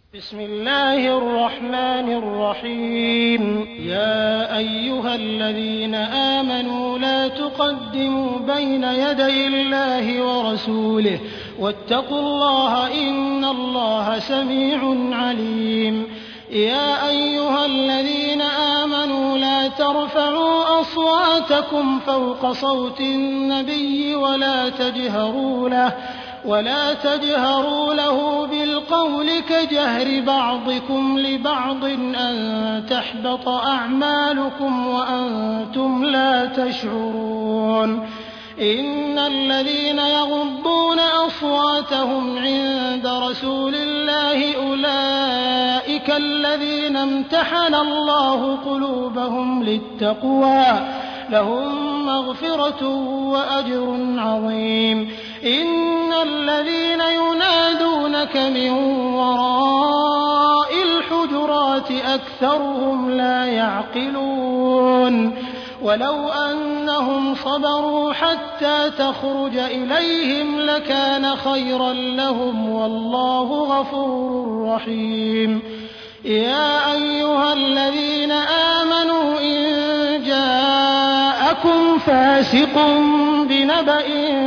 بسم الله الرحمن الرحيم. يا أيها الذين آمنوا لا تقدموا بين يدي الله ورسوله واتقوا الله إن الله سميع عليم. يا أيها الذين آمنوا لا ترفعوا أصواتكم فوق صوت النبي ولا تجهروا له بالقول كجهر بعضكم لبعض أن تحبط أعمالكم وأنتم لا تشعرون. إن الذين يغضون أصواتهم عند رسول الله أولئك الذين امتحن الله قلوبهم للتقوى لهم مغفرة وأجر عظيم. إن الذين ينادونك من وراء الحجرات أكثرهم لا يعقلون. ولو أنهم صبروا حتى تخرج إليهم لكان خيرا لهم والله غفور رحيم. يا أيها الذين آمنوا إن جاءكم فاسق بنبأ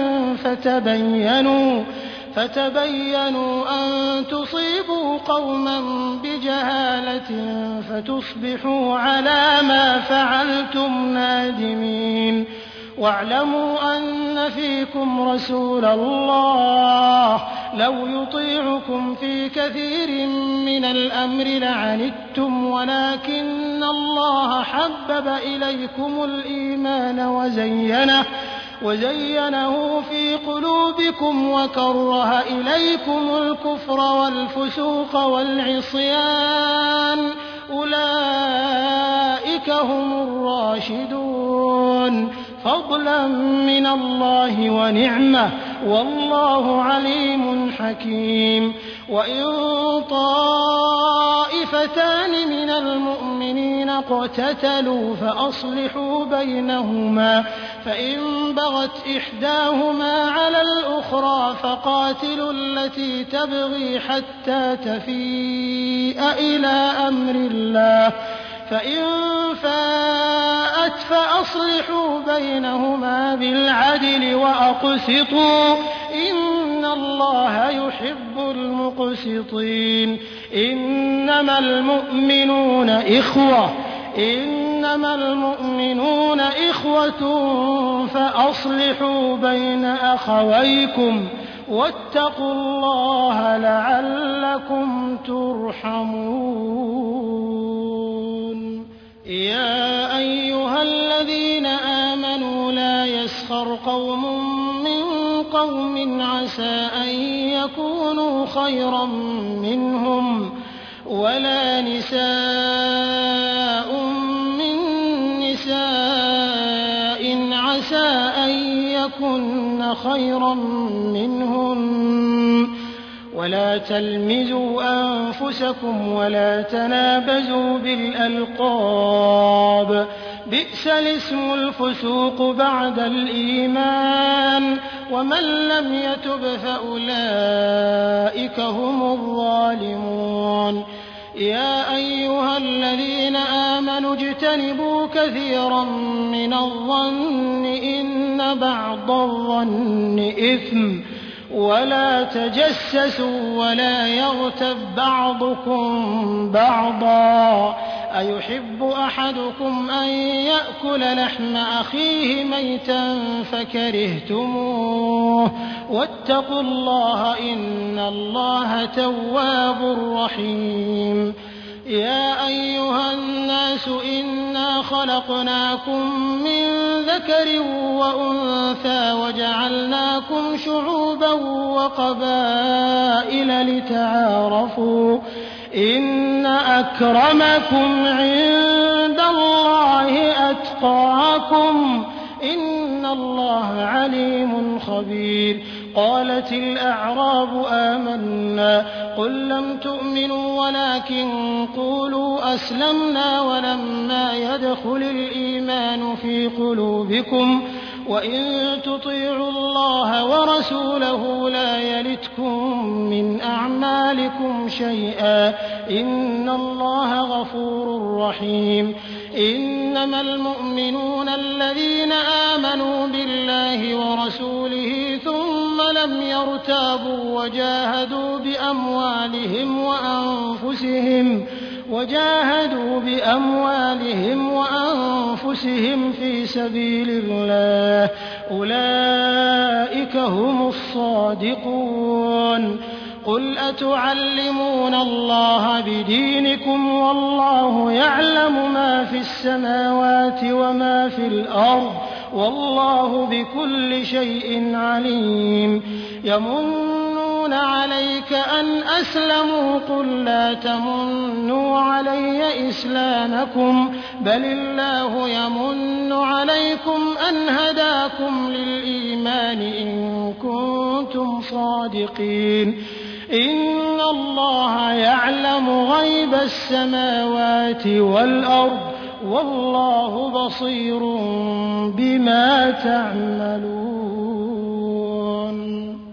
فتبينوا أن تصيبوا قوما بجهالة فتصبحوا على ما فعلتم نادمين. واعلموا أن فيكم رسول الله لو يطيعكم في كثير من الأمر لعنتم ولكن الله حبب إليكم الإيمان وزينه في قلوبكم وكره إليكم الكفر والفسوق والعصيان أولئك هم الراشدون فضلا من الله ونعمة والله عليم حكيم. وإن طائفتان من المؤمنين اقتتلوا فأصلحوا بينهما فإن بغت إحداهما على الأخرى فقاتلوا التي تبغي حتى تفيء إلى أمر الله فإن فاءت فأصلحوا بينهما بالعدل وأقسطوا إن الله يحب المقسطين. إنما المؤمنون إخوة فأصلحوا بين أخويكم واتقوا الله لعلكم ترحمون. يا أيها الذين آمنوا لا يسخر قوم من قوم عسى أن يكونوا خيرا منهم ولا نساء من نساء عسى أن يكن خيرا منهن ولا تلمزوا أنفسكم ولا تنابزوا بالألقاب بئس الاسم الفسوق بعد الإيمان ومن لم يتب فأولئك هم الظالمون. يا أيها الذين آمنوا اجتنبوا كثيرا من الظن إن بعض الظن إثم ولا تجسسوا ولا يغتب بعضكم بعضا أيحب أحدكم أن يأكل لحم أخيه ميتا فكرهتموه واتقوا الله إن الله تواب رحيم. يا أيها الناس إنا خلقناكم من ذكر وأنثى وجعلناكم شعوبا وقبائل لتعارفوا إن أكرمكم عند الله أتقاكم إن الله عليم خبير. قالت الأعراب آمنا قل لم تؤمنوا ولكن قولوا أسلمنا ولما يدخل الإيمان في قلوبكم وإن تطيعوا الله ورسوله لا يلتكم من أعمالكم شيئا إن الله غفور رحيم إنما المؤمنون الذين آمنوا بالله ورسوله ثم لم يرتابوا وجاهدوا بأموالهم وأنفسهم في سبيل الله أولئك هم الصادقون قل أتعلمون الله بدينكم والله يعلم ما في السماوات وما في الأرض والله بكل شيء عليم يمنون عليك أن أسلموا قل لا تمنوا علي إسلامكم بل الله يمن عليكم أن هداكم للإيمان إن كنتم صادقين إن الله يعلم غيب السماوات والأرض والله بصير بما تعملون